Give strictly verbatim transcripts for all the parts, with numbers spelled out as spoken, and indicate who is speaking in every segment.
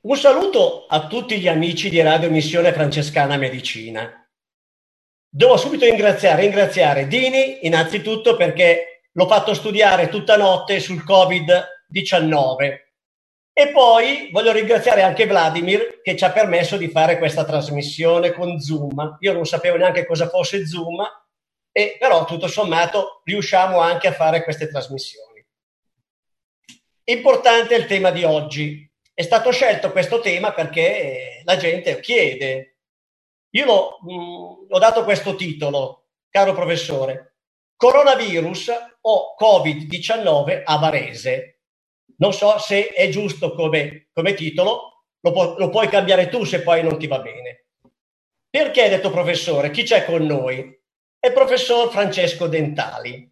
Speaker 1: Un saluto a tutti gli amici di Radio Missione Francescana Medicina. Devo subito ringraziare, ringraziare Dini innanzitutto perché l'ho fatto studiare tutta notte sul covid diciannove e poi voglio ringraziare anche Vladimir che ci ha permesso di fare questa trasmissione con Zoom. Io non sapevo neanche cosa fosse Zoom, e però tutto sommato riusciamo anche a fare queste trasmissioni. Importante è il tema di oggi. È stato scelto questo tema perché la gente chiede. Io l'ho, mh, ho dato questo titolo, caro professore: coronavirus o covid diciannove a Varese. Non so se è giusto come, come titolo, lo, pu- lo puoi cambiare tu se poi non ti va bene. Perché hai detto professore? Chi c'è con noi? È il professor Francesco Dentali,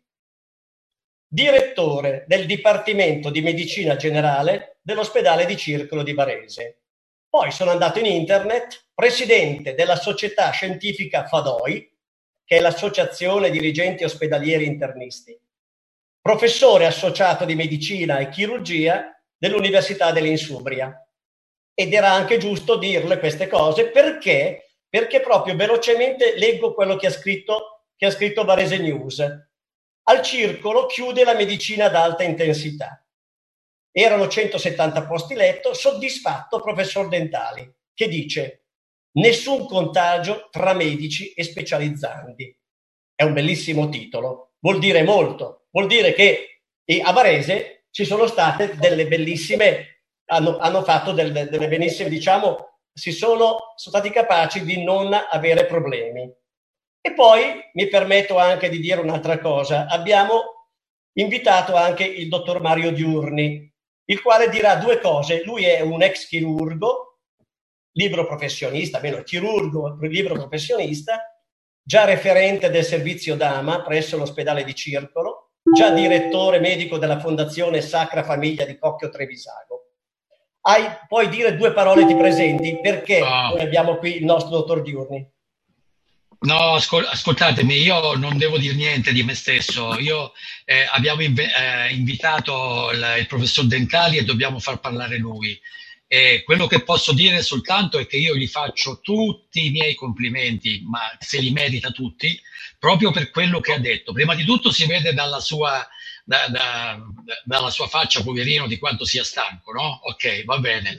Speaker 1: direttore del Dipartimento di Medicina Generale dell'ospedale di Circolo di Varese. Poi sono andato in internet, presidente della società scientifica FADOI, che è l'associazione dirigenti ospedalieri internisti, professore associato di medicina e chirurgia dell'Università dell'Insubria. Ed era anche giusto dirle queste cose perché, perché proprio velocemente leggo quello che ha scritto, che ha scritto Varese News. Al Circolo chiude la medicina ad alta intensità. Erano centosettanta posti letto, soddisfatto professor Dentali, che dice: nessun contagio tra medici e specializzandi. È un bellissimo titolo, vuol dire molto, vuol dire che a Varese ci sono state delle bellissime, hanno, hanno fatto delle, delle benissime, diciamo, si sono, sono stati capaci di non avere problemi. E poi mi permetto anche di dire un'altra cosa: abbiamo invitato anche il dottor Mario Diurni, il quale dirà due cose. Lui è un ex chirurgo, libero professionista, meno chirurgo, libero professionista, già referente del servizio D A M A presso l'ospedale di Circolo, già direttore medico della Fondazione Sacra Famiglia di Cocchio Trevisago. Hai, puoi dire due parole, ti presenti, perché
Speaker 2: Oh,
Speaker 1: noi abbiamo qui il nostro dottor Diurni?
Speaker 2: no, ascol- ascoltatemi, io non devo dire niente di me stesso. Io eh, abbiamo inve- eh, invitato il, il professor Dentali e dobbiamo far parlare lui. E quello che posso dire soltanto è che io gli faccio tutti i miei complimenti, ma se li merita tutti, proprio per quello che ha detto. Prima di tutto si vede dalla sua, da- da- dalla sua faccia, poverino, di quanto sia stanco, no? Ok, va bene.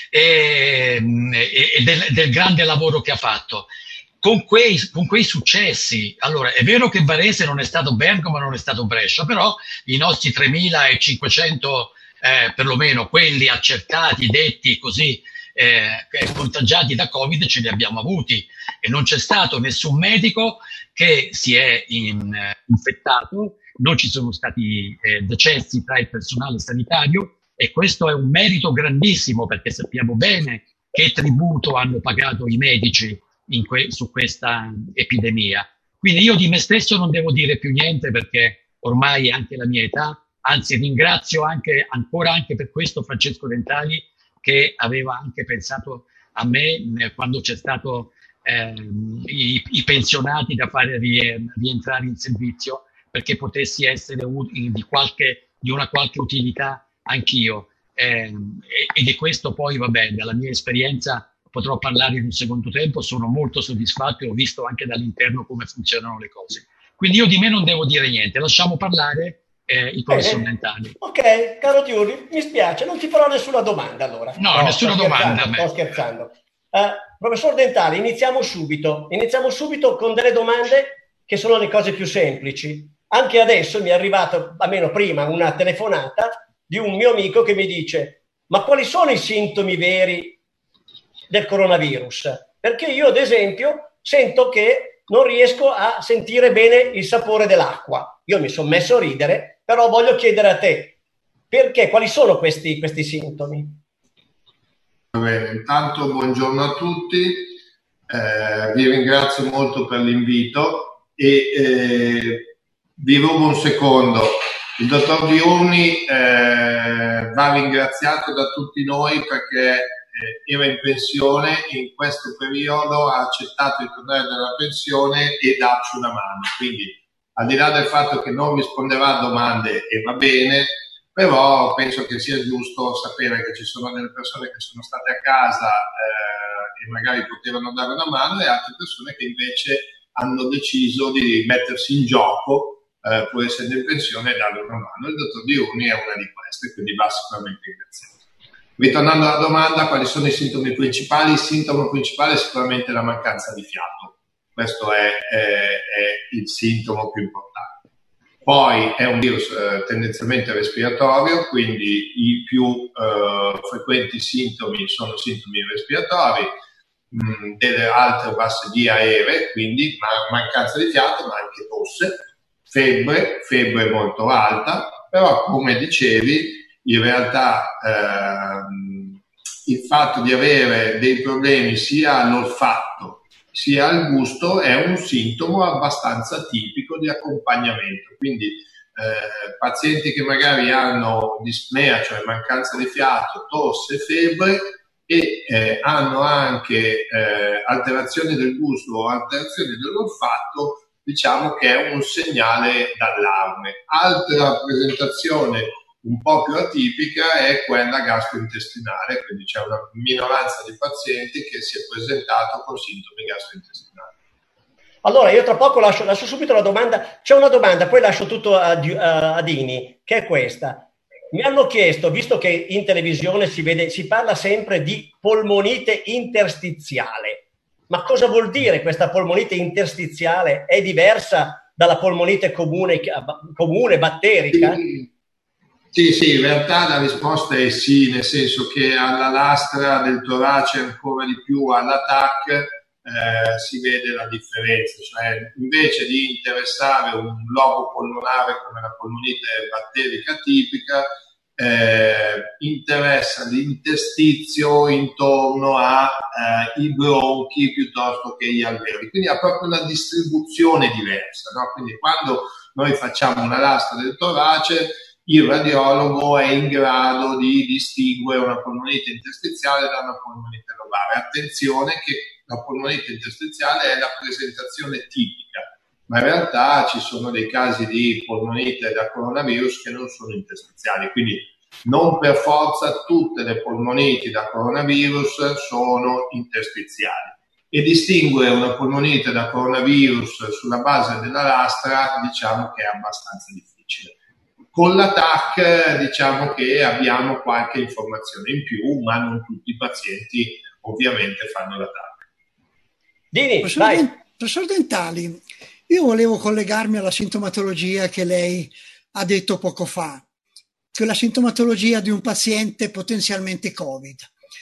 Speaker 2: E, e- e del del grande lavoro che ha fatto. Con quei, con quei successi, allora è vero che Varese non è stato Bergamo, non è stato Brescia, però i nostri tremilacinquecento, eh, perlomeno quelli accertati, detti così, eh, contagiati da Covid, ce li abbiamo avuti e non c'è stato nessun medico che si è in, eh, infettato, non ci sono stati eh, decessi tra il personale sanitario e questo è un merito grandissimo perché sappiamo bene che tributo hanno pagato i medici in que- su questa epidemia. Quindi io di me stesso non devo dire più niente perché ormai è anche la mia età, anzi ringrazio anche, ancora anche per questo Francesco Dentali che aveva anche pensato a me eh, quando c'è stato ehm, i, i pensionati da fare rie- rientrare in servizio perché potessi essere u- di, qualche, di una qualche utilità anch'io. Eh, e, e di questo poi, vabbè, dalla mia esperienza potrò parlare in un secondo tempo, sono molto soddisfatto e ho visto anche dall'interno come funzionano le cose. Quindi io di me non devo dire niente, lasciamo parlare eh, il professor
Speaker 1: Bene,
Speaker 2: Dentali.
Speaker 1: ok, caro Giulio, mi spiace, non ti farò nessuna domanda allora.
Speaker 2: No,
Speaker 1: No, sto
Speaker 2: nessuna domanda
Speaker 1: scherzando,
Speaker 2: a
Speaker 1: sto
Speaker 2: me.
Speaker 1: scherzando. Eh, professor Dentali, iniziamo subito. Iniziamo subito con delle domande che sono le cose più semplici. Anche adesso mi è arrivato, almeno prima, una telefonata di un mio amico che mi dice: ma quali sono i sintomi veri del coronavirus? Perché io, ad esempio, sento che non riesco a sentire bene il sapore dell'acqua. Io mi sono messo a ridere, però voglio chiedere a te, perché, quali sono questi, questi sintomi?
Speaker 3: Va bene, intanto buongiorno a tutti, eh, vi ringrazio molto per l'invito e eh, vi rubo un secondo. Il dottor Diurni eh, va ringraziato da tutti noi perché eh, era in pensione e in questo periodo ha accettato di tornare dalla pensione e darci una mano. Quindi, al di là del fatto che non risponderà a domande e va bene, però penso che sia giusto sapere che ci sono delle persone che sono state a casa eh, e magari potevano dare una mano, e altre persone che invece hanno deciso di mettersi in gioco, eh, pur essendo in pensione, e dare una mano. Il dottor Diuni è una di queste, quindi va sicuramente ringraziato. Ritornando alla domanda, quali sono i sintomi principali? Il sintomo principale è sicuramente la mancanza di fiato. Questo è, è, è il sintomo più importante. Poi è un virus eh, tendenzialmente respiratorio, quindi i più eh, frequenti sintomi sono sintomi respiratori, mh, delle alte o basse vie aeree, quindi ma- mancanza di fiato, ma anche tosse, febbre, febbre molto alta, però come dicevi, in realtà ehm, il fatto di avere dei problemi sia all'olfatto sia al gusto è un sintomo abbastanza tipico di accompagnamento. Quindi eh, pazienti che magari hanno dispnea, cioè mancanza di fiato, tosse, febbre, e eh, hanno anche eh, alterazioni del gusto o alterazioni dell'olfatto, diciamo che è un segnale d'allarme. Altra presentazione un po' più atipica è quella gastrointestinale, quindi c'è una minoranza di pazienti che si è presentato con sintomi gastrointestinali.
Speaker 1: Allora, io tra poco lascio, lascio subito la domanda. C'è una domanda, poi lascio tutto a, a, a Dini, che è questa. Mi hanno chiesto, visto che in televisione si vede, si parla sempre di polmonite interstiziale, ma cosa vuol dire questa polmonite interstiziale? È diversa dalla polmonite comune, comune batterica?
Speaker 3: Sì. Sì, sì, in realtà la risposta è sì, nel senso che alla lastra del torace, ancora di più alla T A C, eh, si vede la differenza, cioè invece di interessare un lobo polmonare come la polmonite batterica tipica, eh, interessa l'interstizio intorno ai eh, bronchi piuttosto che gli alveoli, quindi ha proprio una distribuzione diversa, no? Quindi quando noi facciamo una lastra del torace, il radiologo è in grado di distinguere una polmonite interstiziale da una polmonite lobare. Attenzione che la polmonite interstiziale è la presentazione tipica, ma in realtà ci sono dei casi di polmonite da coronavirus che non sono interstiziali, quindi non per forza tutte le polmoniti da coronavirus sono interstiziali. E distinguere una polmonite da coronavirus sulla base della lastra, diciamo che è abbastanza difficile. Con la T A C diciamo che abbiamo qualche informazione in più, ma non tutti i pazienti ovviamente fanno la T A C.
Speaker 1: Dini,
Speaker 4: professor,
Speaker 1: vai.
Speaker 4: Den- professor Dentali, io volevo collegarmi alla sintomatologia che lei ha detto poco fa, cioè la sintomatologia di un paziente potenzialmente Covid.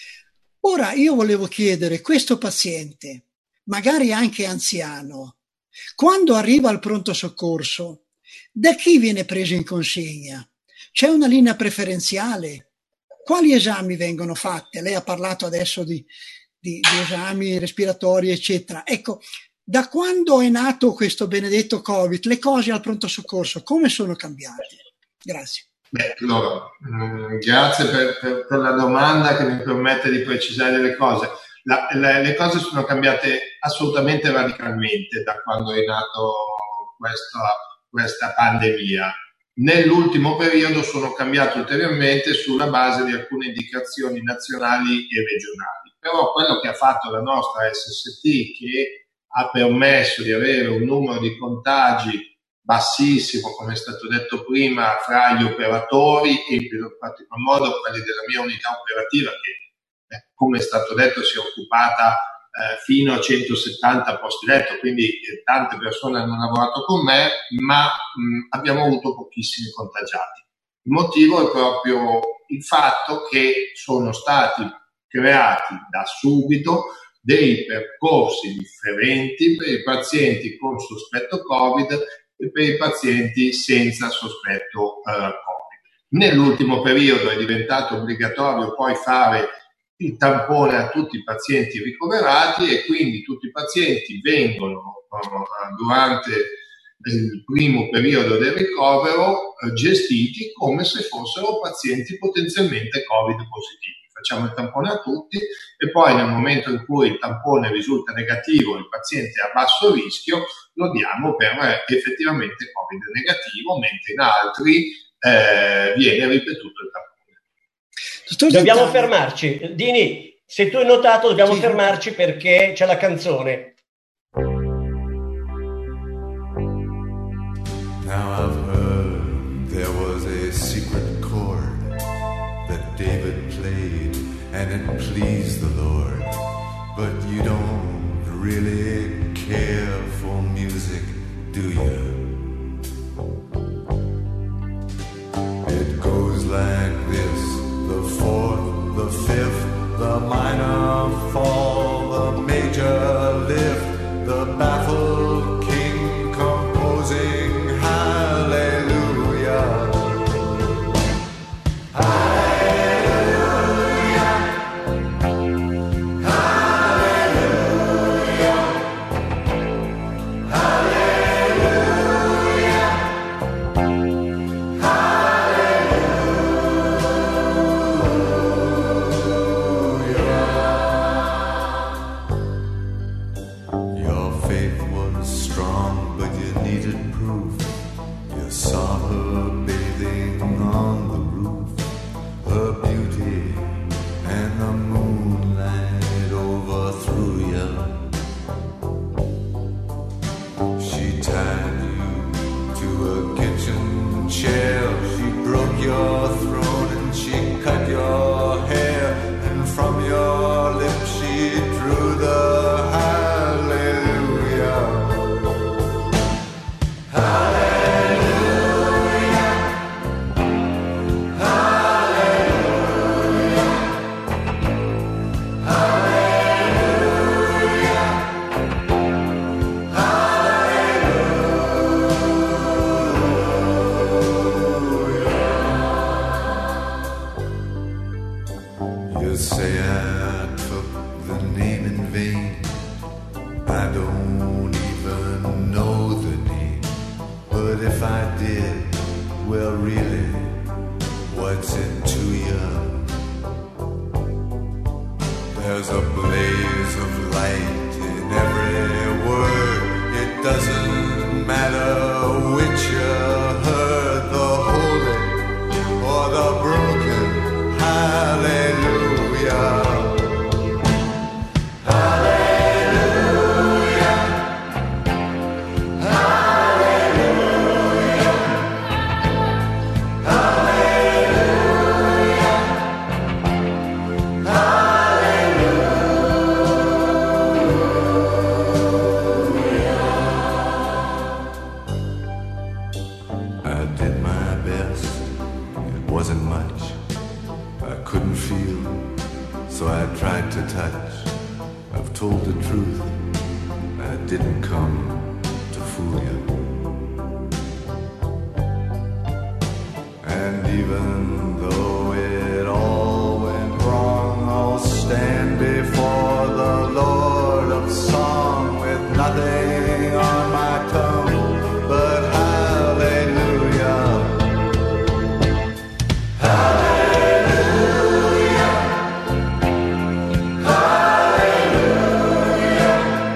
Speaker 4: Ora io volevo chiedere, questo paziente, magari anche anziano, quando arriva al pronto soccorso, da chi viene preso in consegna? C'è una linea preferenziale? Quali esami vengono fatti? Lei ha parlato adesso di, di, di esami respiratori, eccetera. Ecco, da quando è nato questo benedetto Covid, le cose al pronto soccorso come sono cambiate? Grazie.
Speaker 3: Beh, allora, mh, grazie per, per, per la domanda che mi permette di precisare le cose. La, le, le cose sono cambiate assolutamente radicalmente da quando è nato questo questa pandemia. Nell'ultimo periodo sono cambiate ulteriormente sulla base di alcune indicazioni nazionali e regionali. Però quello che ha fatto la nostra S S T, che ha permesso di avere un numero di contagi bassissimo, come è stato detto prima, fra gli operatori e in particolar modo quelli della mia unità operativa, che eh, come è stato detto si è occupata Eh, fino a centosettanta posti letto, quindi eh, tante persone hanno lavorato con me, ma mh, abbiamo avuto pochissimi contagiati. Il motivo è proprio il fatto che sono stati creati da subito dei percorsi differenti per i pazienti con sospetto Covid e per i pazienti senza sospetto eh, Covid. Nell'ultimo periodo è diventato obbligatorio poi fare il tampone a tutti i pazienti ricoverati e quindi tutti i pazienti vengono uh, durante il primo periodo del ricovero uh, gestiti come se fossero pazienti potenzialmente Covid positivi. Facciamo il tampone a tutti e poi nel momento in cui il tampone risulta negativo e il paziente è a basso rischio lo diamo per effettivamente Covid negativo, mentre in altri eh, viene ripetuto il
Speaker 1: tappone. Dobbiamo fermarci. Dini, se tu hai notato, dobbiamo sì. fermarci perché c'è la canzone.
Speaker 5: Now I've heard there was a secret chord that David played and it pleased the Lord, but you don't really care for music, do you? It goes like this: the fourth, the fifth, the minor fall, the major lift, the baffled king composing hallelujah. Hallelujah. Hallelujah. Hallelujah. Your faith was strong, but you needed proof. You saw her bathing on the roof, her beauty and the moonlight overthrew you. She tied you to a kitchen chair, she broke your throne and she cut your hair, and from your lips she drew the hallelujah. Hallelujah. Hallelujah. Hallelujah. Hallelujah. You say I took the name in vain. I don't even know the name, but if I did, well really, what's it to you? There's a blaze of light in every word. It doesn't matter which you heard, the holy or the broken. Hallelujah. Hallelujah. Hallelujah. Hallelujah. Hallelujah. I did my best. It wasn't much. I couldn't feel, so I tried to touch. I've told the truth. I didn't come to fool you. And even though it all went wrong, I'll stand before the Lord of Song with nothing on my tongue but hallelujah. Hallelujah. Hallelujah.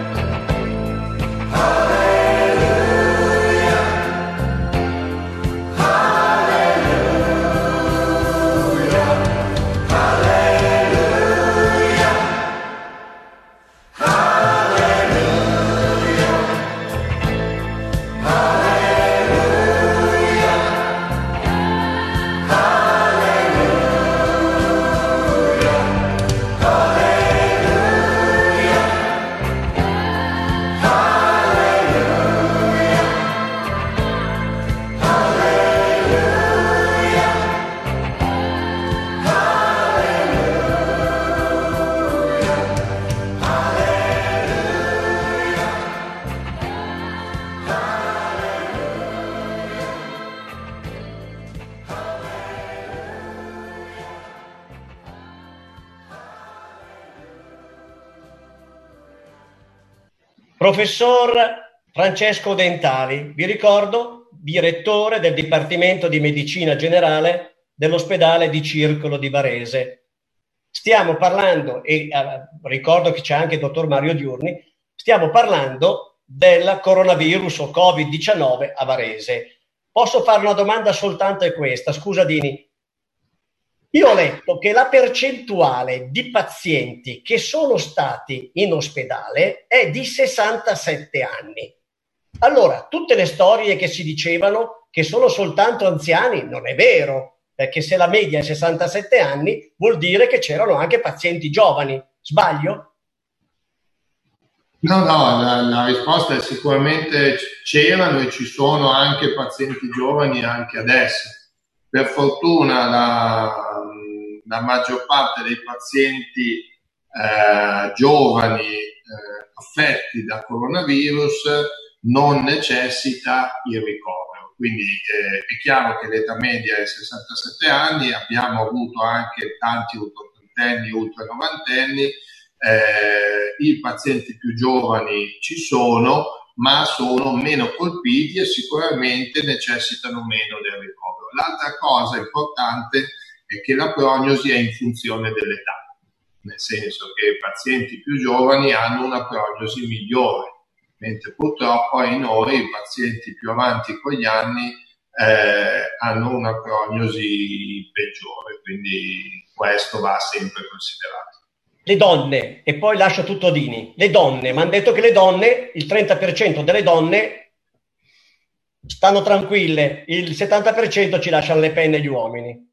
Speaker 5: Hallelujah.
Speaker 1: Professor Francesco Dentali, vi ricordo, direttore del Dipartimento di Medicina Generale dell'ospedale di Circolo di Varese. Stiamo parlando, e eh, ricordo che c'è anche il dottor Mario Diurni, stiamo parlando del coronavirus o covid diciannove a Varese. posso fare una domanda soltanto, è questa, scusa Dini. Io ho letto che la percentuale di pazienti che sono stati in ospedale è di sessantasette anni. Allora, tutte le storie che si dicevano che sono soltanto anziani, non è vero, perché se la media è sessantasette anni vuol dire che c'erano anche pazienti giovani. Sbaglio?
Speaker 3: No, no, la, la risposta è sicuramente c'erano e ci sono anche pazienti giovani anche adesso. Per fortuna la, la maggior parte dei pazienti eh, giovani eh, affetti da coronavirus non necessita il ricovero. Quindi eh, è chiaro che l'età media è sessantasette anni, abbiamo avuto anche tanti ultraottantenni, ultranovantenni, eh, i pazienti più giovani ci sono, ma sono meno colpiti e sicuramente necessitano meno del ricovero. L'altra cosa importante è che la prognosi è in funzione dell'età, nel senso che i pazienti più giovani hanno una prognosi migliore, mentre purtroppo in noi i pazienti più avanti con gli anni eh, hanno una prognosi peggiore, quindi questo va sempre considerato.
Speaker 1: Le donne, e poi lascio tutto Dini, le donne, mi hanno detto che le donne, il trenta per cento delle donne stanno tranquille, il settanta per cento ci lasciano le penne gli uomini.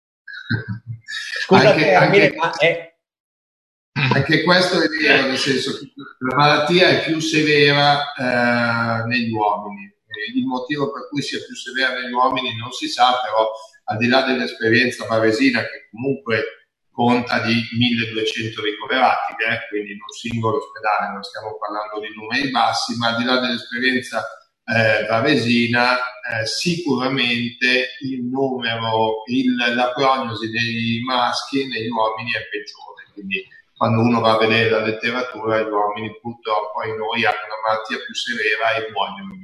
Speaker 1: Scusa,
Speaker 3: anche,
Speaker 1: termine,
Speaker 3: anche,
Speaker 1: ma è...
Speaker 3: anche questo è vero, nel senso che la malattia è più severa eh, negli uomini. Il motivo per cui sia più severa negli uomini non si sa, però al di là dell'esperienza varesina, che comunque conta di milleduecento ricoverati, eh, quindi in un singolo ospedale, non stiamo parlando di numeri bassi, ma al di là dell'esperienza eh, varesina, eh, sicuramente il numero, il, la prognosi dei maschi negli uomini è peggiore, quindi quando uno va a vedere la letteratura, gli uomini purtroppo in noi hanno una malattia più severa e muoiono.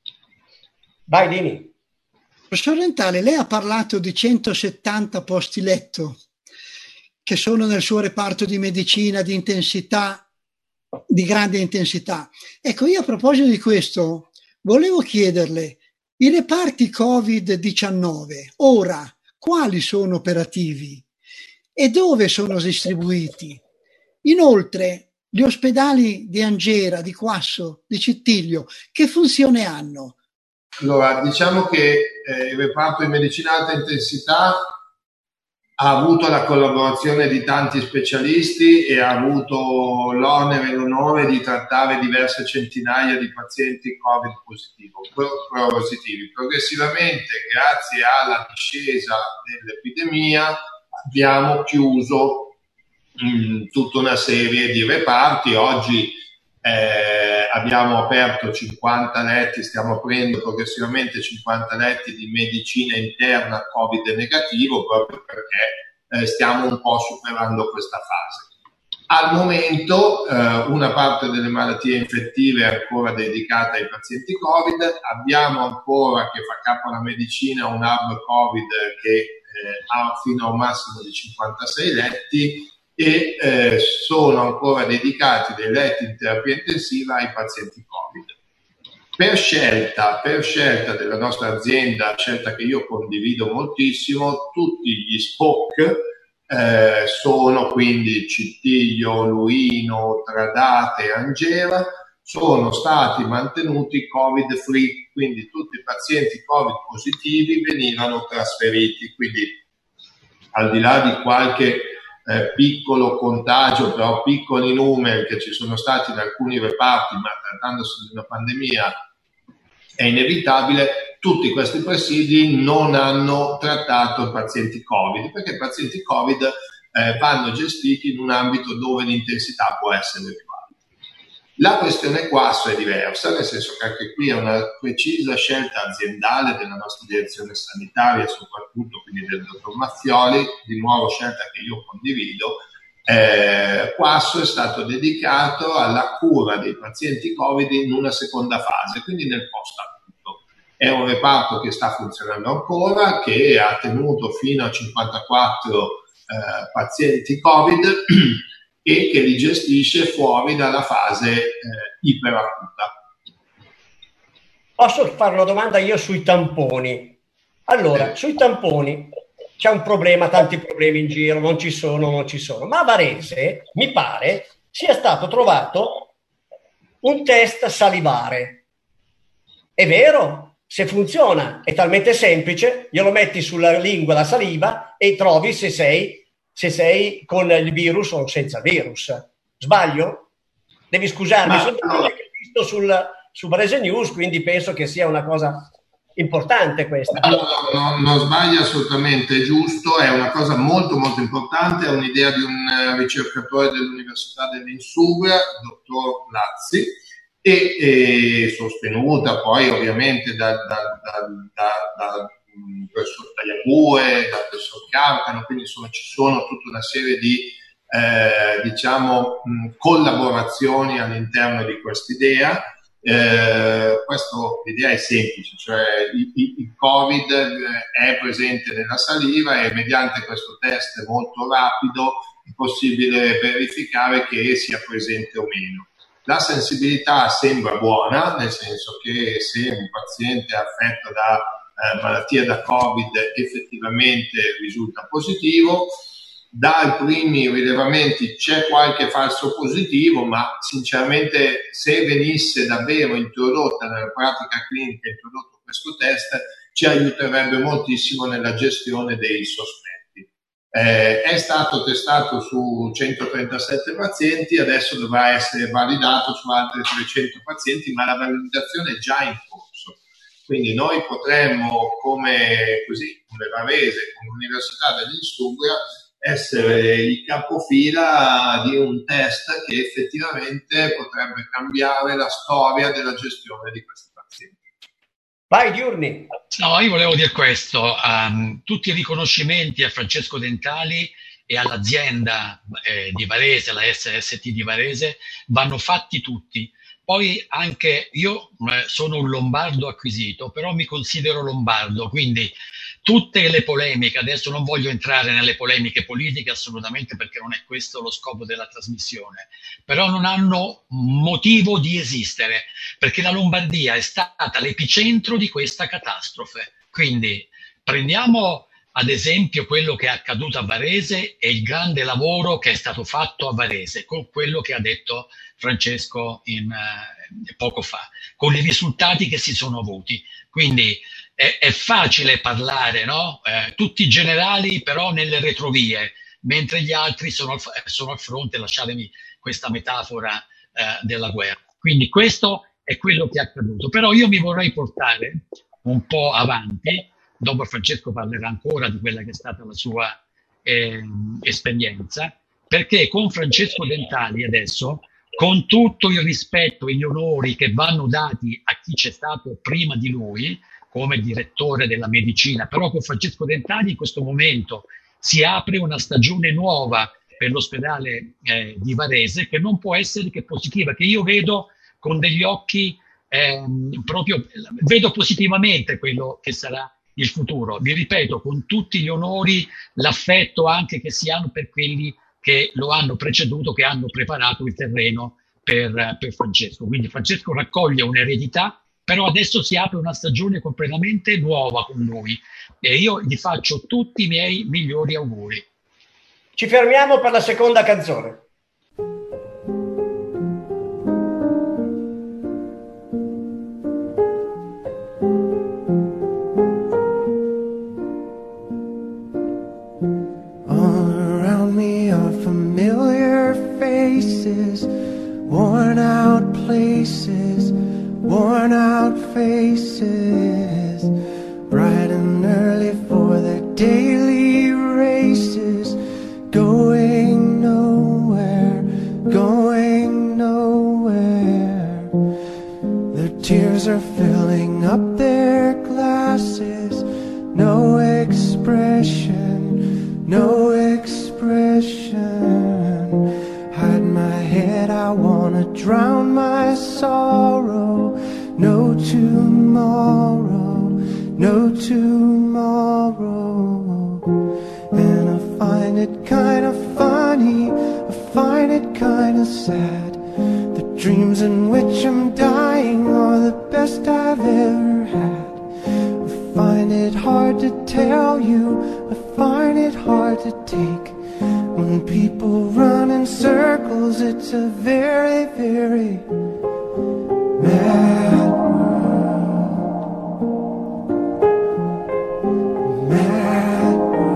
Speaker 1: Vai Dini.
Speaker 4: Professor Rentale, lei ha parlato di centosettanta posti letto che sono nel suo reparto di medicina di intensità, di grande intensità. Ecco, io a proposito di questo volevo chiederle, i reparti covid diciannove ora quali sono operativi e dove sono distribuiti? Inoltre, gli ospedali di Angera, di Quasso, di Cittiglio, che funzione hanno?
Speaker 3: Allora, diciamo che eh, il reparto di medicina alta intensità ha avuto la collaborazione di tanti specialisti e ha avuto l'onere e l'onore di trattare diverse centinaia di pazienti Covid positivo, positivi. Progressivamente, grazie alla discesa dell'epidemia, abbiamo chiuso mh, tutta una serie di reparti. Oggi eh, abbiamo aperto cinquanta letti, stiamo aprendo progressivamente cinquanta letti di medicina interna Covid negativo, proprio perché eh, stiamo un po' superando questa fase. Al momento eh, una parte delle malattie infettive è ancora dedicata ai pazienti Covid, abbiamo ancora, che fa capo alla medicina, un hub Covid che eh, ha fino a un massimo di cinquantasei letti, e eh, sono ancora dedicati dei letti in terapia intensiva ai pazienti Covid. Per scelta, per scelta della nostra azienda, scelta che io condivido moltissimo, tutti gli S P O C eh, sono quindi Cittiglio, Luino, Tradate, Angera, sono stati mantenuti Covid free, quindi tutti i pazienti Covid positivi venivano trasferiti, quindi al di là di qualche Eh, piccolo contagio, però piccoli numeri che ci sono stati in alcuni reparti, ma trattandosi di una pandemia è inevitabile, tutti questi presidi non hanno trattato i pazienti Covid, perché i pazienti Covid eh, vanno gestiti in un ambito dove l'intensità può essere più alta. La questione Quasso è diversa, nel senso che anche qui è una precisa scelta aziendale della nostra direzione sanitaria, soprattutto quindi del dottor Mazzioli, di nuovo scelta che io condivido. Eh, Quasso è stato dedicato alla cura dei pazienti Covid in una seconda fase, quindi nel post-acuto. È un reparto che sta funzionando ancora, che ha tenuto fino a cinquantaquattro eh, pazienti Covid e che li gestisce fuori dalla fase eh, iperacuta.
Speaker 1: Posso fare una domanda io sui tamponi? Allora, sui tamponi c'è un problema, tanti problemi in giro, non ci sono, non ci sono. Ma a Varese, mi pare, sia stato trovato un test salivare. È vero? Se funziona, è talmente semplice, glielo metti sulla lingua la saliva e trovi se sei, se sei con il virus o senza virus. Sbaglio? Devi scusarmi,
Speaker 3: Ma,
Speaker 1: sono
Speaker 3: allora,
Speaker 1: che ho visto sul, su Varese News, quindi penso che sia una cosa importante questa.
Speaker 3: No, no, non sbaglia assolutamente, è giusto, è una cosa molto molto importante, è un'idea di un ricercatore dell'Università dell'Insubria, il dottor Lazzi, e, e sostenuta poi ovviamente da, da, da, da, da professor Tagliabue, dal professor Carcano, quindi insomma ci sono tutta una serie di eh, diciamo mh, collaborazioni all'interno di quest'idea. Eh, questo, l'idea è semplice, cioè il, il Covid è presente nella saliva e mediante questo test molto rapido è possibile verificare che sia presente o meno. La sensibilità sembra buona, nel senso che se un paziente è affetto da eh, malattia da Covid effettivamente risulta positivo. Dai primi rilevamenti c'è qualche falso positivo, ma sinceramente se venisse davvero introdotta nella pratica clinica, introdotto questo test, ci aiuterebbe moltissimo nella gestione dei sospetti. Eh, è stato testato su centotrentasette pazienti, adesso dovrà essere validato su altri trecento pazienti, ma la validazione è già in corso. Quindi noi potremmo, come così, come Varese, come Università dell'Insubria, essere il capofila di un test che effettivamente potrebbe cambiare la storia della gestione di questi pazienti.
Speaker 1: Vai Diurni.
Speaker 2: No, io volevo dire questo, um, tutti i riconoscimenti a Francesco Dentali e all'azienda eh, di Varese, la S S T di Varese, vanno fatti tutti. Poi anche io eh, sono un lombardo acquisito, però mi considero lombardo, quindi tutte le polemiche, adesso non voglio entrare nelle polemiche politiche assolutamente perché non è questo lo scopo della trasmissione, però non hanno motivo di esistere perché la Lombardia è stata l'epicentro di questa catastrofe. Quindi prendiamo ad esempio quello che è accaduto a Varese e il grande lavoro che è stato fatto a Varese con quello che ha detto Francesco in, eh, poco fa, con i risultati che si sono avuti. Quindi è, è facile parlare, no? Eh, tutti generali però nelle retrovie, mentre gli altri sono al, sono al fronte, lasciatemi questa metafora eh, della guerra. Quindi questo è quello che è accaduto. Però io mi vorrei portare un po' avanti, dopo Francesco parlerà ancora di quella che è stata la sua eh, esperienza, perché con Francesco Dentali adesso, con tutto il rispetto e gli onori che vanno dati a chi c'è stato prima di lui, come direttore della medicina, però con Francesco Dentali in questo momento si apre una stagione nuova per l'ospedale eh, di Varese che non può essere che positiva, che io vedo con degli occhi eh, proprio, vedo positivamente quello che sarà il futuro. Vi ripeto, con tutti gli onori, l'affetto anche che si hanno per quelli che lo hanno preceduto, che hanno preparato il terreno per, per Francesco. Quindi Francesco raccoglie un'eredità, però adesso si apre una stagione completamente nuova con lui e io gli faccio tutti i miei migliori auguri.
Speaker 1: Ci fermiamo per la seconda canzone.
Speaker 6: Worn out places, worn out faces, bright and early for their daily races, going nowhere, going nowhere. Their tears are filling up their glasses, no expression, no expression. Hide my head, I wanna drown my sorrow. No tomorrow, no tomorrow. And I find it kinda funny, I find it kinda sad. The dreams in which I'm dying are the best. best I've ever had. I find it hard to tell you, I find it hard to take. When people run in circles, it's a very, very mad world. Mad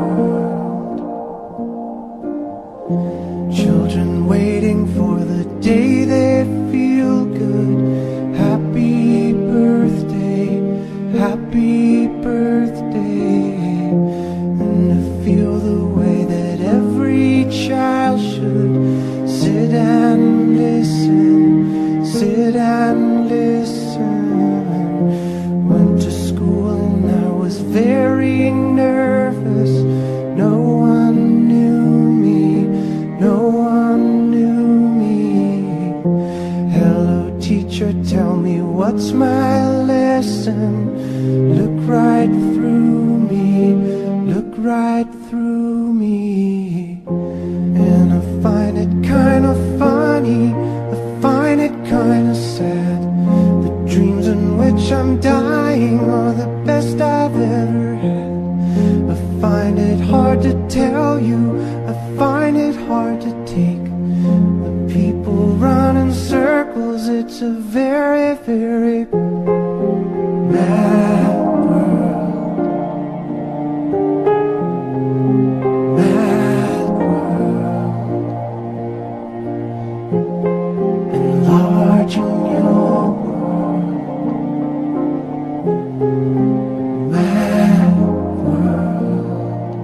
Speaker 6: world. Children waiting for the day they feel good. Happy birthday, happy birthday. And I feel the way that every child should sit and listen, sit and listen. Went to school and I was very nervous. No one knew me, no one knew me. Hello teacher, tell me what's my lesson. Look right through me, look right through me. And I find it kind of funny, I find it kind of sad. The dreams in which I'm dying are the best I've ever had. I find it hard to tell you, I find it hard to take. When people run in circles, it's a very, very mad world. Mad world. Enlarging your world. Mad world.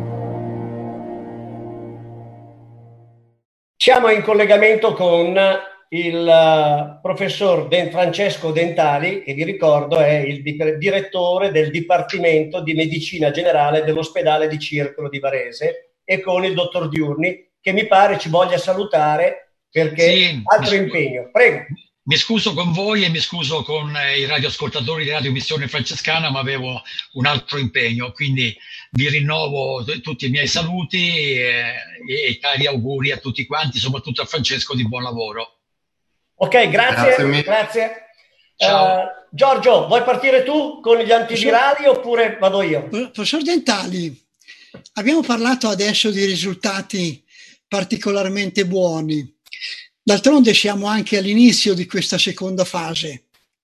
Speaker 1: Siamo in collegamento con il uh, professor Den Francesco Dentali, che vi ricordo è il di- direttore del Dipartimento di Medicina Generale dell'Ospedale di Circolo di Varese, e con il dottor Diurni, che mi pare ci voglia salutare perché
Speaker 2: Sì,
Speaker 1: altro
Speaker 2: mi scu-
Speaker 1: impegno. Prego.
Speaker 2: Mi scuso con voi e mi scuso con eh, i radioascoltatori di Radio Missione Francescana, ma avevo un altro impegno, quindi vi rinnovo t- tutti i miei saluti eh, e i cari auguri a tutti quanti, soprattutto a Francesco, di buon lavoro.
Speaker 1: Ok, grazie.
Speaker 3: Grazie mille.
Speaker 1: Grazie.
Speaker 2: Ciao.
Speaker 1: Uh, Giorgio, vuoi partire tu con gli antivirali oppure vado io?
Speaker 4: Professor Dentali, abbiamo parlato adesso di risultati particolarmente buoni. D'altronde siamo anche all'inizio di questa seconda fase.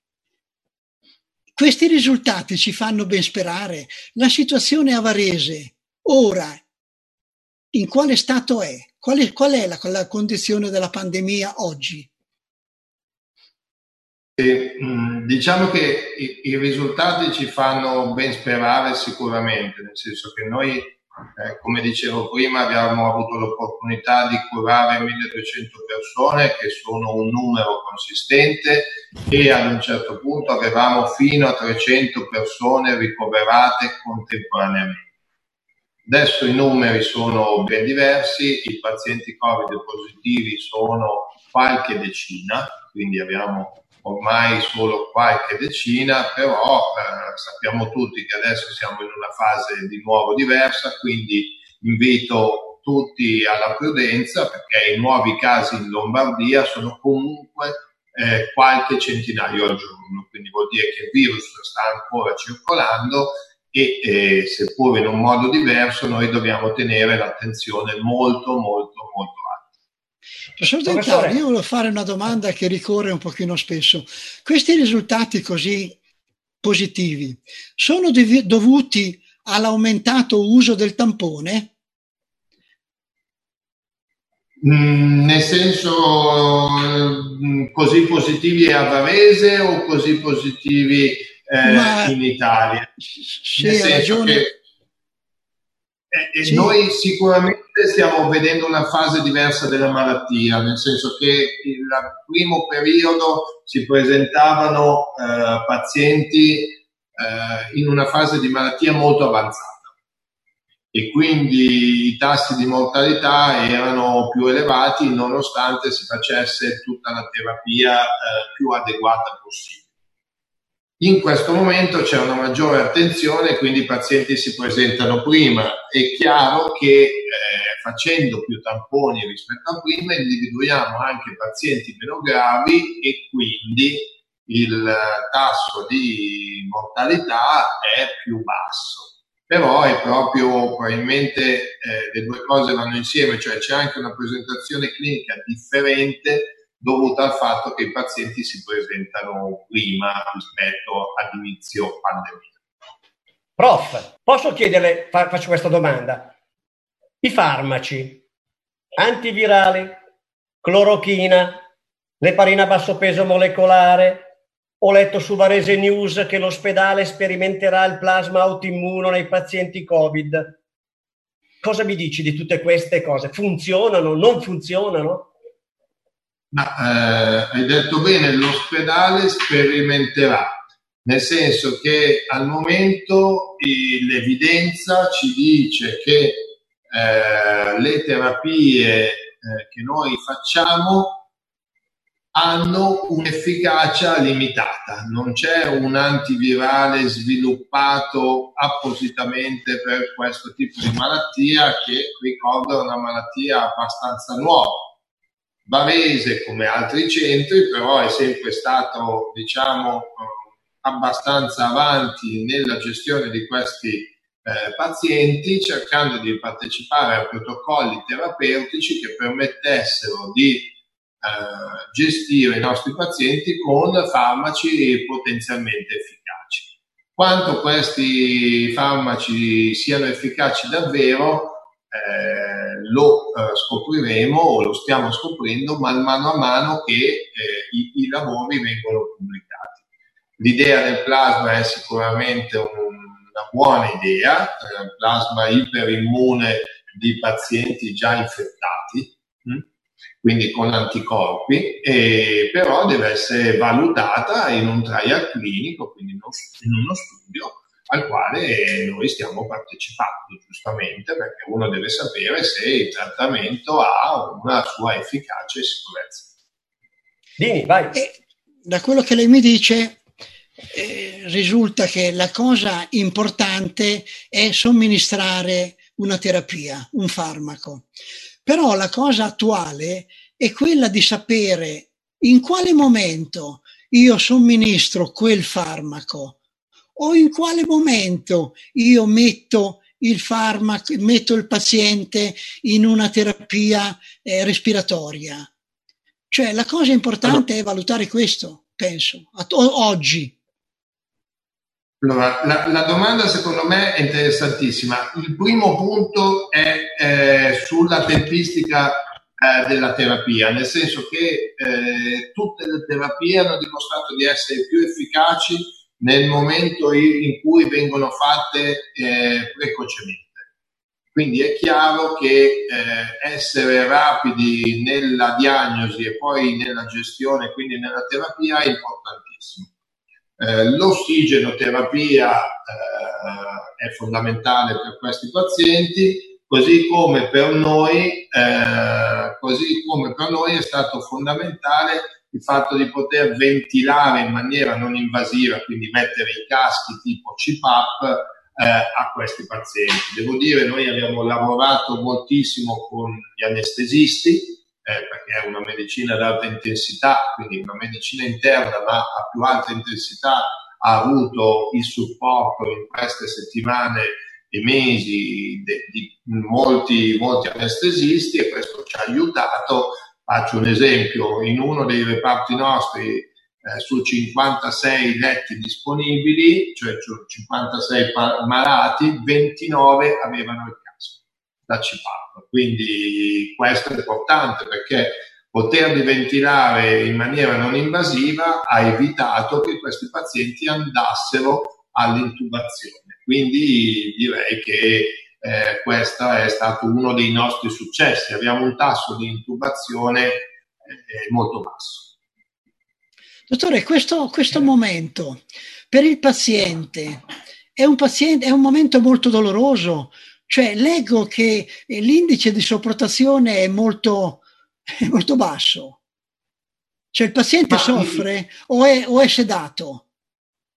Speaker 4: Questi risultati ci fanno ben sperare. La situazione a Varese ora in quale stato è? Qual è, qual è la, la condizione della pandemia oggi?
Speaker 3: E, mh, diciamo che i, i risultati ci fanno ben sperare sicuramente, nel senso che noi, eh, come dicevo prima, abbiamo avuto l'opportunità di curare milleduecento persone, che sono un numero consistente, e ad un certo punto avevamo fino a trecento persone ricoverate contemporaneamente. Adesso i numeri sono ben diversi, i pazienti Covid positivi sono qualche decina, quindi abbiamo ormai solo qualche decina, però eh, sappiamo tutti che adesso siamo in una fase di nuovo diversa, quindi invito tutti alla prudenza, perché i nuovi casi in Lombardia sono comunque eh, qualche centinaio al giorno, quindi vuol dire che il virus sta ancora circolando e eh, seppur in un modo diverso noi dobbiamo tenere l'attenzione molto molto molto alta.
Speaker 4: Professor Dentali, io volevo fare una domanda che ricorre un pochino spesso. Questi risultati così positivi sono div- dovuti all'aumentato uso del tampone?
Speaker 3: Mm, nel senso, mm, così positivi a Varese o così positivi eh,
Speaker 4: Ma
Speaker 3: in Italia?
Speaker 4: sì,
Speaker 3: Nel
Speaker 4: ha
Speaker 3: senso
Speaker 4: ragione.
Speaker 3: che eh,
Speaker 4: Sì.
Speaker 3: noi sicuramente stiamo vedendo una fase diversa della malattia, nel senso che il primo periodo si presentavano eh, pazienti eh, in una fase di malattia molto avanzata e quindi i tassi di mortalità erano più elevati nonostante si facesse tutta la terapia eh, più adeguata possibile. In questo momento c'è una maggiore attenzione, quindi i pazienti si presentano prima. È chiaro che eh, facendo più tamponi rispetto a prima individuiamo anche pazienti meno gravi e quindi il tasso di mortalità è più basso. Però è proprio probabilmente eh, le due cose vanno insieme, cioè c'è anche una presentazione clinica differente dovuta al fatto che i pazienti si presentano prima rispetto all'inizio pandemia.
Speaker 1: Prof, posso chiederle, fa, faccio questa domanda. I farmaci, antivirali, clorochina, l'eparina a basso peso molecolare, ho letto su Varese News che l'ospedale sperimenterà il plasma autoimmuno nei pazienti Covid. Cosa mi dici di tutte queste cose? Funzionano? Non funzionano?
Speaker 3: Ma eh, hai detto bene, l'ospedale sperimenterà. Nel senso che al momento l'evidenza ci dice che eh, le terapie eh, che noi facciamo hanno un'efficacia limitata. Non c'è un antivirale sviluppato appositamente per questo tipo di malattia, che ricorda una malattia abbastanza nuova. Varese, come altri centri, però è sempre stato, diciamo, abbastanza avanti nella gestione di questi eh, pazienti, cercando di partecipare a protocolli terapeutici che permettessero di eh, gestire i nostri pazienti con farmaci potenzialmente efficaci. Quanto questi farmaci siano efficaci davvero eh, lo eh, scopriremo, o lo stiamo scoprendo man mano a mano che eh, i, i lavori vengono pubblicati. L'idea del plasma è sicuramente un, una buona idea, eh, plasma iperimmune di pazienti già infettati, hm? quindi con anticorpi, e, però deve essere valutata in un trial clinico, quindi in uno, in uno studio al quale noi stiamo partecipando, giustamente, perché uno deve sapere se il trattamento ha una sua efficacia e sicurezza.
Speaker 1: Dini, vai.
Speaker 4: E da quello che lei mi dice, Eh, risulta che la cosa importante è somministrare una terapia, un farmaco. Però la cosa attuale è quella di sapere in quale momento io somministro quel farmaco o in quale momento io metto il farmaco, metto il paziente in una terapia eh, respiratoria. Cioè la cosa importante allora, è valutare questo, penso, oggi.
Speaker 3: Allora, la, la domanda secondo me è interessantissima. Il primo punto è eh, sulla tempistica eh, della terapia, nel senso che eh, tutte le terapie hanno dimostrato di essere più efficaci nel momento in cui vengono fatte eh, precocemente. Quindi è chiaro che eh, essere rapidi nella diagnosi e poi nella gestione, quindi nella terapia, è importantissimo. Eh, l'ossigenoterapia eh, è fondamentale per questi pazienti, così come per noi, eh, così come per noi è stato fondamentale il fatto di poter ventilare in maniera non invasiva, quindi mettere i caschi tipo C PAP eh, a questi pazienti. Devo dire, noi abbiamo lavorato moltissimo con gli anestesisti, Eh, perché è una medicina ad alta intensità, quindi una medicina interna ma a più alta intensità, ha avuto il supporto in queste settimane e mesi de, di molti, molti anestesisti, e questo ci ha aiutato. Faccio un esempio: in uno dei reparti nostri eh, su cinquantasei letti disponibili, cioè cinquantasei malati, ventinove avevano il caso da C PAP. Quindi questo è importante, perché poterli ventilare in maniera non invasiva ha evitato che questi pazienti andassero all'intubazione. Quindi direi che eh, questo è stato uno dei nostri successi. Abbiamo un tasso di intubazione eh, molto basso.
Speaker 4: Dottore, questo, questo momento per il paziente è un, paziente, è un momento molto doloroso. Cioè, leggo che l'indice di sopportazione è molto, è molto basso. Cioè, il paziente Ma, soffre o è, o è sedato?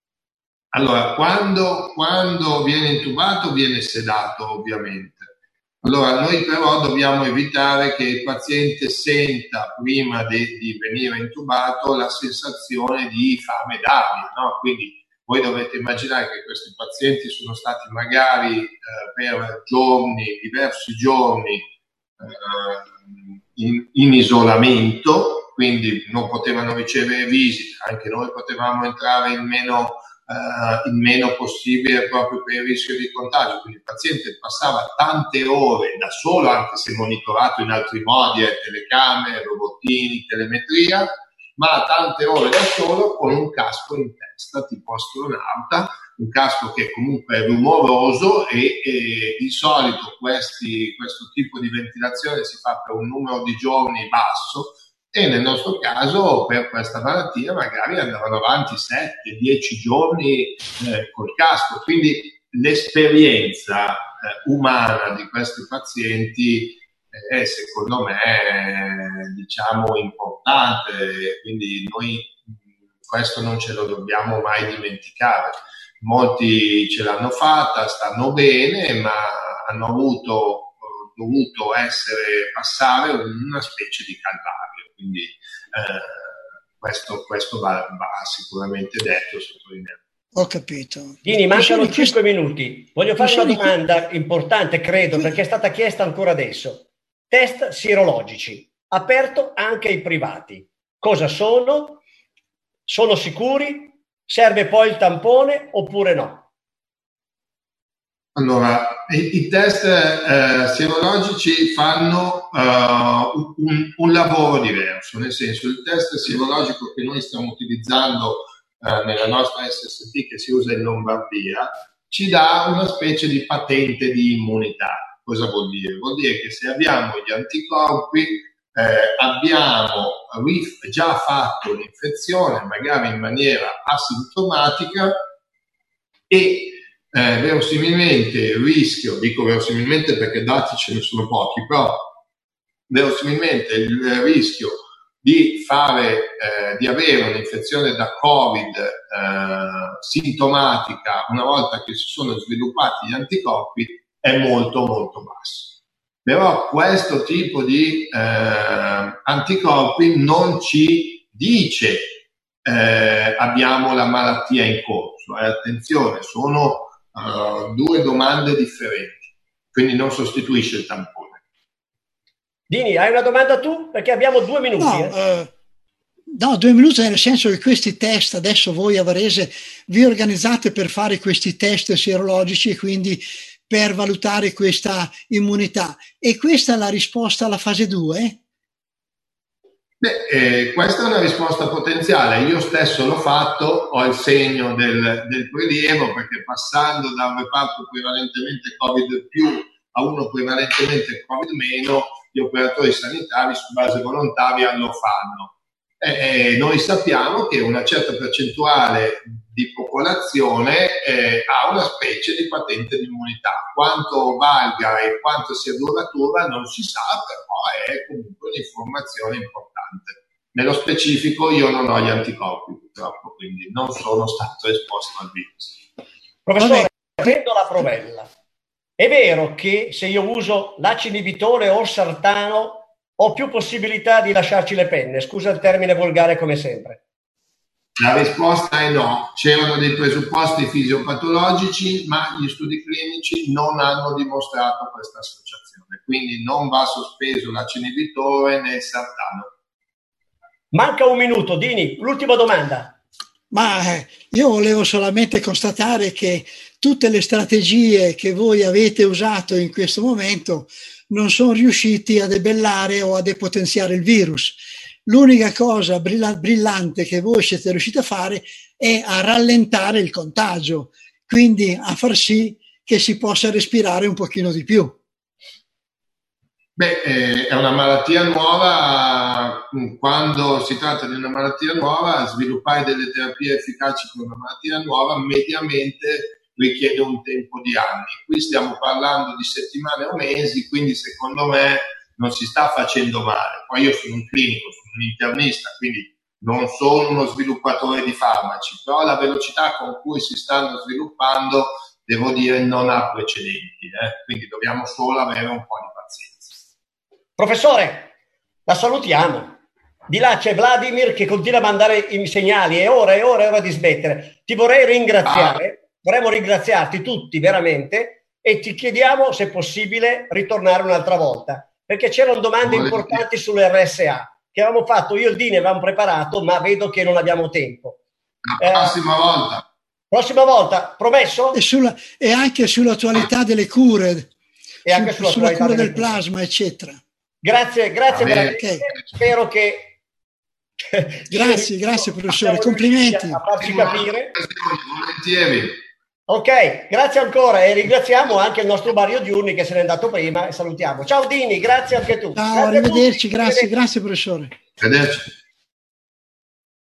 Speaker 3: Allora, quando, quando viene intubato viene sedato, ovviamente. Allora, noi però dobbiamo evitare che il paziente senta, prima di, di venire intubato, la sensazione di fame d'aria, no? Quindi voi dovete immaginare che questi pazienti sono stati magari eh, per giorni, diversi giorni, eh, in, in isolamento, quindi non potevano ricevere visite, anche noi potevamo entrare il meno, eh, il meno possibile proprio per il rischio di contagio, quindi il paziente passava tante ore da solo, anche se monitorato in altri modi, eh, telecamere, robottini, telemetria, ma tante ore da solo con un casco in testa tipo astronauta, un casco che comunque è rumoroso e, e di solito questi, questo tipo di ventilazione si fa per un numero di giorni basso, e nel nostro caso per questa malattia magari andavano avanti sette dieci giorni eh, col casco, quindi l'esperienza eh, umana di questi pazienti è secondo me diciamo importante, quindi noi questo non ce lo dobbiamo mai dimenticare. Molti ce l'hanno fatta, stanno bene, ma hanno avuto dovuto essere passare una specie di calvario, quindi eh, questo, questo va, va sicuramente detto, sottolineato.
Speaker 4: Ho capito.
Speaker 1: Dini, mancano cinque minuti. Voglio fare una domanda importante, credo, perché è stata chiesta ancora adesso. Test sierologici, aperto anche ai privati. Cosa sono? Sono sicuri? Serve poi il tampone oppure no?
Speaker 3: Allora, i, i test eh, sierologici fanno uh, un, un lavoro diverso, nel senso il test sierologico che noi stiamo utilizzando uh, nella nostra S S T, che si usa in Lombardia, ci dà una specie di patente di immunità. Cosa vuol dire? Vuol dire che se abbiamo gli anticorpi, eh, abbiamo già fatto l'infezione, magari in maniera asintomatica, e eh, verosimilmente il rischio, dico verosimilmente perché dati ce ne sono pochi, però verosimilmente il rischio di fare, eh, di avere un'infezione da Covid eh, sintomatica una volta che si sono sviluppati gli anticorpi è molto molto basso. Però questo tipo di eh, anticorpi non ci dice eh, abbiamo la malattia in corso. Eh, attenzione, sono uh, due domande differenti, quindi non sostituisce il tampone.
Speaker 1: Dini, hai una domanda tu? Perché abbiamo due minuti.
Speaker 4: No,
Speaker 1: eh.
Speaker 4: uh, no, due minuti nel senso che questi test, adesso voi a Varese vi organizzate per fare questi test sierologici e quindi per valutare questa immunità. E questa è la risposta alla fase due?
Speaker 3: Beh, eh, questa è una risposta potenziale. Io stesso l'ho fatto, ho il segno del, del prelievo, perché passando da un reparto prevalentemente Covid più a uno prevalentemente Covid meno, gli operatori sanitari su base volontaria lo fanno. E, e noi sappiamo che una certa percentuale di popolazione eh, ha una specie di patente di immunità. Quanto valga e quanto sia duratura non si sa, però è comunque un'informazione importante. Nello specifico io non ho gli anticorpi purtroppo, quindi non sono stato esposto al virus.
Speaker 1: Professore, prendo la provella. È vero che se io uso l'acido inibitore o il sartano ho più possibilità di lasciarci le penne? Scusa il termine volgare come sempre.
Speaker 3: La risposta è no. C'erano dei presupposti fisiopatologici, ma gli studi clinici non hanno dimostrato questa associazione. Quindi non va sospeso l'acido inibitore né il sartano.
Speaker 1: Manca un minuto, Dini, l'ultima domanda.
Speaker 4: Ma eh, io volevo solamente constatare che tutte le strategie che voi avete usato in questo momento non sono riusciti a debellare o a depotenziare il virus. L'unica cosa brillante che voi siete riusciti a fare è a rallentare il contagio, quindi a far sì che si possa respirare un pochino di più.
Speaker 3: Beh, eh, è una malattia nuova. Quando si tratta di una malattia nuova, sviluppare delle terapie efficaci per una malattia nuova mediamente richiede un tempo di anni. Qui stiamo parlando di settimane o mesi, quindi secondo me non si sta facendo male. Poi io sono un clinico, sono un internista, quindi non sono uno sviluppatore di farmaci, però la velocità con cui si stanno sviluppando devo dire non ha precedenti, eh? Quindi dobbiamo solo avere un po' di pazienza.
Speaker 1: Professore, la salutiamo. Di là c'è Vladimir che continua a mandare i segnali, è ora, è ora, è ora di smettere. Ti vorrei ringraziare, ah. vorremmo ringraziarti tutti veramente e ti chiediamo se è possibile ritornare un'altra volta, perché c'erano domande Volete. importanti sull'R S A che avevamo fatto, io e il Dini avevamo preparato, ma vedo che non abbiamo tempo.
Speaker 3: La prossima eh, volta.
Speaker 1: Prossima volta, promesso?
Speaker 4: E, sulla, e anche sull'attualità delle cure,
Speaker 1: e anche
Speaker 4: su, sulla cura del plasma, eccetera.
Speaker 1: Grazie, grazie veramente. Okay. Spero che
Speaker 4: grazie, grazie professore, complimenti.
Speaker 1: A farci capire.
Speaker 3: Volentieri.
Speaker 1: Ok, grazie ancora e ringraziamo anche il nostro Mario Giurni che se n'è andato prima e salutiamo. Ciao Dini, grazie anche tu.
Speaker 4: Ciao,
Speaker 1: Grazie
Speaker 4: arrivederci, grazie, grazie professore.
Speaker 3: Arrivederci.